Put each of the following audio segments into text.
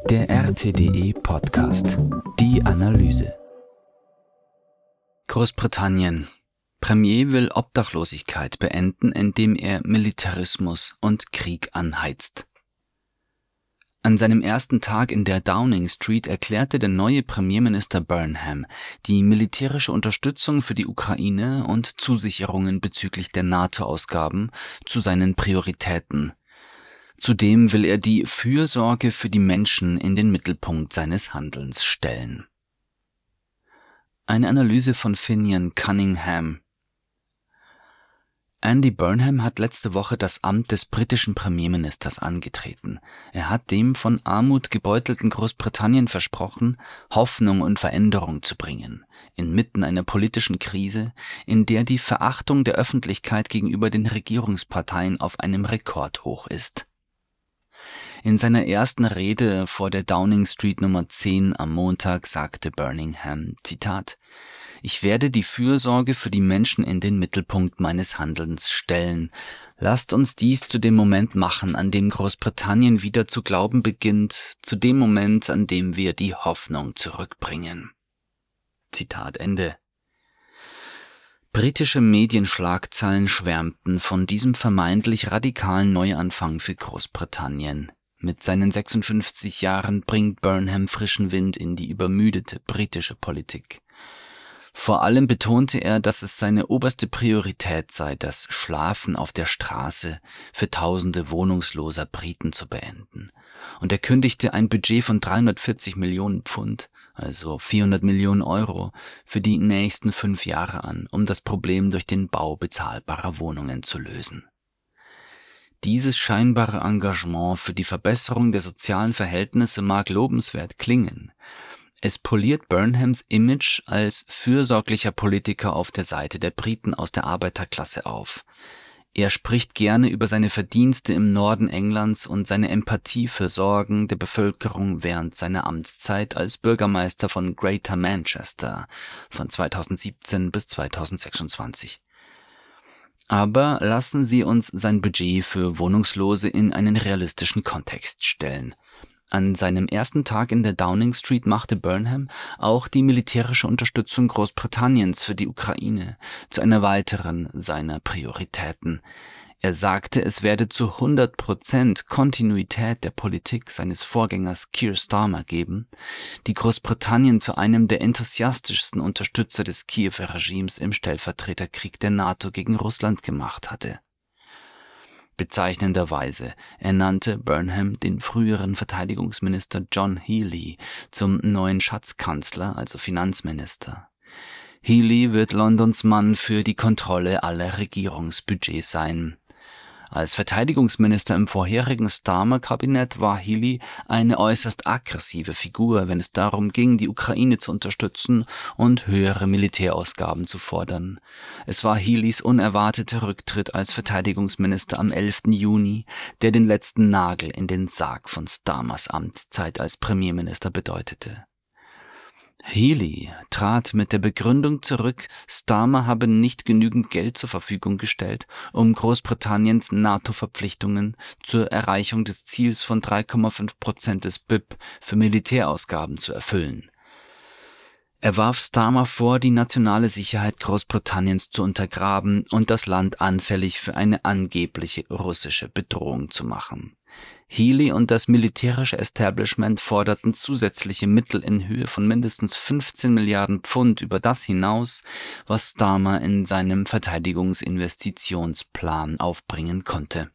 Der RTDE Podcast. Die Analyse. Großbritannien. Premier will Obdachlosigkeit beenden, indem er Militarismus und Krieg anheizt. An seinem ersten Tag in der Downing Street erklärte der neue Premierminister Burnham die militärische Unterstützung für die Ukraine und Zusicherungen bezüglich der NATO-Ausgaben zu seinen Prioritäten. Zudem will er die Fürsorge für die Menschen in den Mittelpunkt seines Handelns stellen. Eine Analyse von Finian Cunningham. Andy Burnham hat letzte Woche das Amt des britischen Premierministers angetreten. Er hat dem von Armut gebeutelten Großbritannien versprochen, Hoffnung und Veränderung zu bringen, inmitten einer politischen Krise, in der die Verachtung der Öffentlichkeit gegenüber den Regierungsparteien auf einem Rekordhoch ist. In seiner ersten Rede vor der Downing Street Nummer 10 am Montag sagte Burnham, Zitat, »Ich werde die Fürsorge für die Menschen in den Mittelpunkt meines Handelns stellen. Lasst uns dies zu dem Moment machen, an dem Großbritannien wieder zu glauben beginnt, zu dem Moment, an dem wir die Hoffnung zurückbringen.« Zitat Ende. Britische Medienschlagzeilen schwärmten von diesem vermeintlich radikalen Neuanfang für Großbritannien. Mit seinen 56 Jahren bringt Burnham frischen Wind in die übermüdete britische Politik. Vor allem betonte er, dass es seine oberste Priorität sei, das Schlafen auf der Straße für tausende wohnungsloser Briten zu beenden. Und er kündigte ein Budget von 340 Millionen Pfund, also 400 Millionen Euro, für die nächsten 5 Jahre an, um das Problem durch den Bau bezahlbarer Wohnungen zu lösen. Dieses scheinbare Engagement für die Verbesserung der sozialen Verhältnisse mag lobenswert klingen. Es poliert Burnhams Image als fürsorglicher Politiker auf der Seite der Briten aus der Arbeiterklasse auf. Er spricht gerne über seine Verdienste im Norden Englands und seine Empathie für Sorgen der Bevölkerung während seiner Amtszeit als Bürgermeister von Greater Manchester von 2017 bis 2026. Aber lassen Sie uns sein Budget für Wohnungslose in einen realistischen Kontext stellen. An seinem ersten Tag in der Downing Street machte Burnham auch die militärische Unterstützung Großbritanniens für die Ukraine zu einer weiteren seiner Prioritäten. Er sagte, es werde zu 100% Kontinuität der Politik seines Vorgängers Keir Starmer geben, die Großbritannien zu einem der enthusiastischsten Unterstützer des Kiewer Regimes im Stellvertreterkrieg der NATO gegen Russland gemacht hatte. Bezeichnenderweise ernannte Burnham den früheren Verteidigungsminister John Healey zum neuen Schatzkanzler, also Finanzminister. Healey wird Londons Mann für die Kontrolle aller Regierungsbudgets sein. Als Verteidigungsminister im vorherigen Starmer-Kabinett war Healey eine äußerst aggressive Figur, wenn es darum ging, die Ukraine zu unterstützen und höhere Militärausgaben zu fordern. Es war Healeys unerwarteter Rücktritt als Verteidigungsminister am 11. Juni, der den letzten Nagel in den Sarg von Starmers Amtszeit als Premierminister bedeutete. Healey trat mit der Begründung zurück, Starmer habe nicht genügend Geld zur Verfügung gestellt, um Großbritanniens NATO-Verpflichtungen zur Erreichung des Ziels von 3,5% des BIP für Militärausgaben zu erfüllen. Er warf Starmer vor, die nationale Sicherheit Großbritanniens zu untergraben und das Land anfällig für eine angebliche russische Bedrohung zu machen. Healey und das militärische Establishment forderten zusätzliche Mittel in Höhe von mindestens 15 Milliarden Pfund über das hinaus, was Starmer in seinem Verteidigungsinvestitionsplan aufbringen konnte.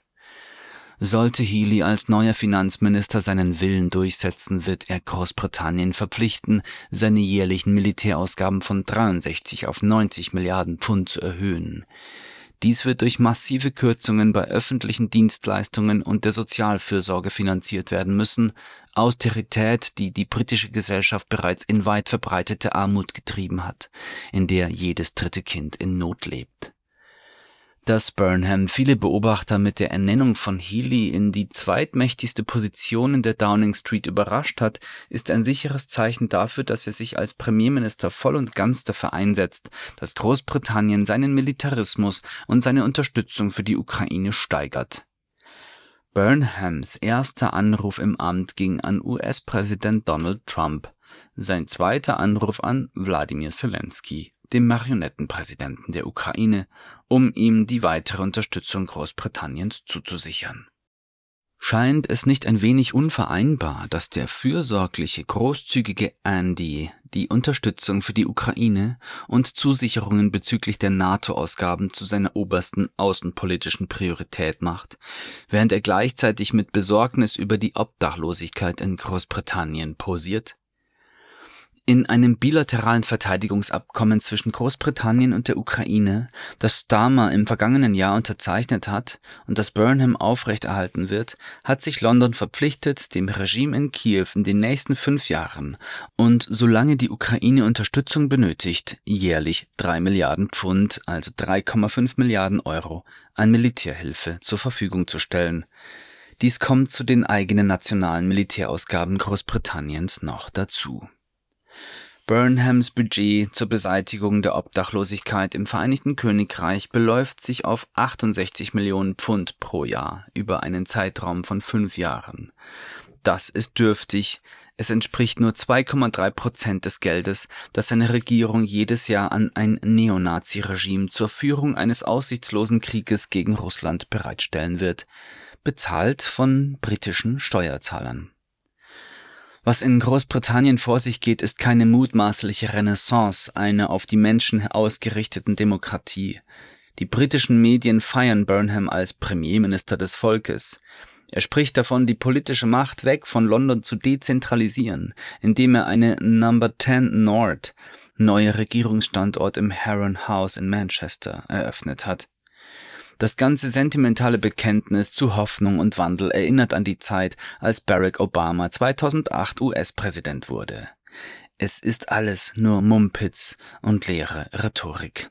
Sollte Healey als neuer Finanzminister seinen Willen durchsetzen, wird er Großbritannien verpflichten, seine jährlichen Militärausgaben von 63 auf 90 Milliarden Pfund zu erhöhen. Dies wird durch massive Kürzungen bei öffentlichen Dienstleistungen und der Sozialfürsorge finanziert werden müssen, Austerität, die die britische Gesellschaft bereits in weit verbreitete Armut getrieben hat, in der jedes dritte Kind in Not lebt. Dass Burnham viele Beobachter mit der Ernennung von Healey in die zweitmächtigste Position in der Downing Street überrascht hat, ist ein sicheres Zeichen dafür, dass er sich als Premierminister voll und ganz dafür einsetzt, dass Großbritannien seinen Militarismus und seine Unterstützung für die Ukraine steigert. Burnhams erster Anruf im Amt ging an US-Präsident Donald Trump, sein zweiter Anruf an Wladimir Selenskyj, dem Marionettenpräsidenten der Ukraine, um ihm die weitere Unterstützung Großbritanniens zuzusichern. Scheint es nicht ein wenig unvereinbar, dass der fürsorgliche, großzügige Andy die Unterstützung für die Ukraine und Zusicherungen bezüglich der NATO-Ausgaben zu seiner obersten außenpolitischen Priorität macht, während er gleichzeitig mit Besorgnis über die Obdachlosigkeit in Großbritannien posiert? In einem bilateralen Verteidigungsabkommen zwischen Großbritannien und der Ukraine, das Starmer im vergangenen Jahr unterzeichnet hat und das Burnham aufrechterhalten wird, hat sich London verpflichtet, dem Regime in Kiew in den nächsten 5 Jahren und solange die Ukraine Unterstützung benötigt, jährlich 3 Milliarden Pfund, also 3,5 Milliarden Euro, an Militärhilfe zur Verfügung zu stellen. Dies kommt zu den eigenen nationalen Militärausgaben Großbritanniens noch dazu. Burnhams Budget zur Beseitigung der Obdachlosigkeit im Vereinigten Königreich beläuft sich auf 68 Millionen Pfund pro Jahr über einen Zeitraum von 5 Jahren. Das ist dürftig. Es entspricht nur 2,3% des Geldes, das seine Regierung jedes Jahr an ein Neonazi-Regime zur Führung eines aussichtslosen Krieges gegen Russland bereitstellen wird, bezahlt von britischen Steuerzahlern. Was in Großbritannien vor sich geht, ist keine mutmaßliche Renaissance einer auf die Menschen ausgerichteten Demokratie. Die britischen Medien feiern Burnham als Premierminister des Volkes. Er spricht davon, die politische Macht weg von London zu dezentralisieren, indem er eine Number 10 North, neue Regierungsstandort im Heron House in Manchester, eröffnet hat. Das ganze sentimentale Bekenntnis zu Hoffnung und Wandel erinnert an die Zeit, als Barack Obama 2008 US-Präsident wurde. Es ist alles nur Mumpitz und leere Rhetorik.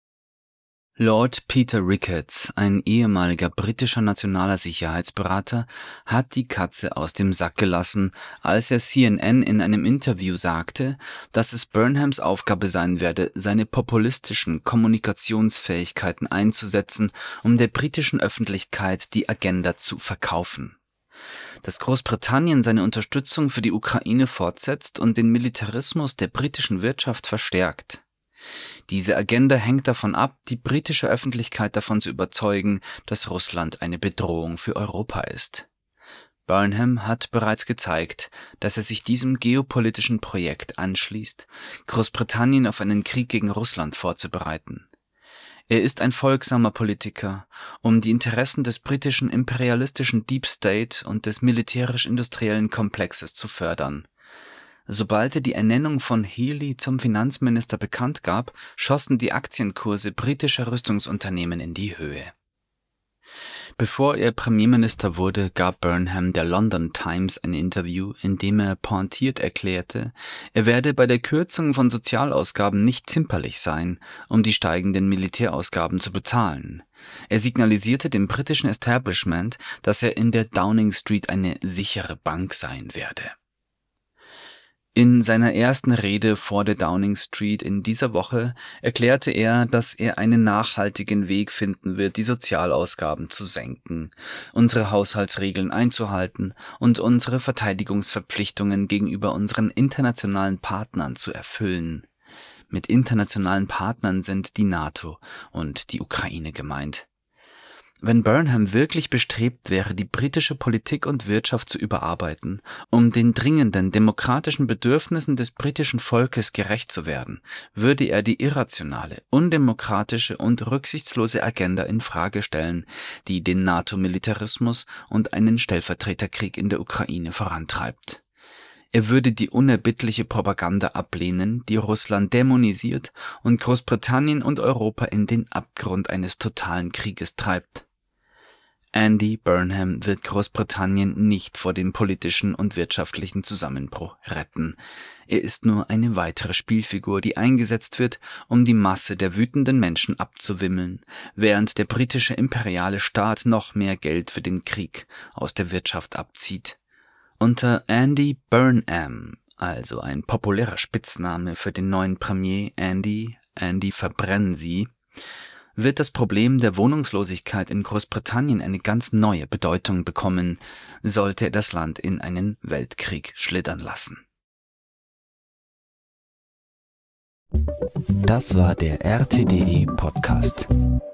Lord Peter Ricketts, ein ehemaliger britischer nationaler Sicherheitsberater, hat die Katze aus dem Sack gelassen, als er CNN in einem Interview sagte, dass es Burnhams Aufgabe sein werde, seine populistischen Kommunikationsfähigkeiten einzusetzen, um der britischen Öffentlichkeit die Agenda zu verkaufen. Dass Großbritannien seine Unterstützung für die Ukraine fortsetzt und den Militarismus der britischen Wirtschaft verstärkt. Diese Agenda hängt davon ab, die britische Öffentlichkeit davon zu überzeugen, dass Russland eine Bedrohung für Europa ist. Burnham hat bereits gezeigt, dass er sich diesem geopolitischen Projekt anschließt, Großbritannien auf einen Krieg gegen Russland vorzubereiten. Er ist ein folgsamer Politiker, um die Interessen des britischen imperialistischen Deep State und des militärisch-industriellen Komplexes zu fördern. Sobald er die Ernennung von Healey zum Finanzminister bekannt gab, schossen die Aktienkurse britischer Rüstungsunternehmen in die Höhe. Bevor er Premierminister wurde, gab Burnham der London Times ein Interview, in dem er pointiert erklärte, er werde bei der Kürzung von Sozialausgaben nicht zimperlich sein, um die steigenden Militärausgaben zu bezahlen. Er signalisierte dem britischen Establishment, dass er in der Downing Street eine sichere Bank sein werde. In seiner ersten Rede vor der Downing Street in dieser Woche erklärte er, dass er einen nachhaltigen Weg finden wird, die Sozialausgaben zu senken, unsere Haushaltsregeln einzuhalten und unsere Verteidigungsverpflichtungen gegenüber unseren internationalen Partnern zu erfüllen. Mit internationalen Partnern sind die NATO und die Ukraine gemeint. Wenn Burnham wirklich bestrebt wäre, die britische Politik und Wirtschaft zu überarbeiten, um den dringenden demokratischen Bedürfnissen des britischen Volkes gerecht zu werden, würde er die irrationale, undemokratische und rücksichtslose Agenda in Frage stellen, die den NATO-Militarismus und einen Stellvertreterkrieg in der Ukraine vorantreibt. Er würde die unerbittliche Propaganda ablehnen, die Russland dämonisiert und Großbritannien und Europa in den Abgrund eines totalen Krieges treibt. Andy Burnham wird Großbritannien nicht vor dem politischen und wirtschaftlichen Zusammenbruch retten. Er ist nur eine weitere Spielfigur, die eingesetzt wird, um die Masse der wütenden Menschen abzuwimmeln, während der britische imperiale Staat noch mehr Geld für den Krieg aus der Wirtschaft abzieht. Unter Andy Burnham, also ein populärer Spitzname für den neuen Premier Andy Verbrennen Sie, wird das Problem der Wohnungslosigkeit in Großbritannien eine ganz neue Bedeutung bekommen, sollte er das Land in einen Weltkrieg schlittern lassen. Das war der RTDE Podcast.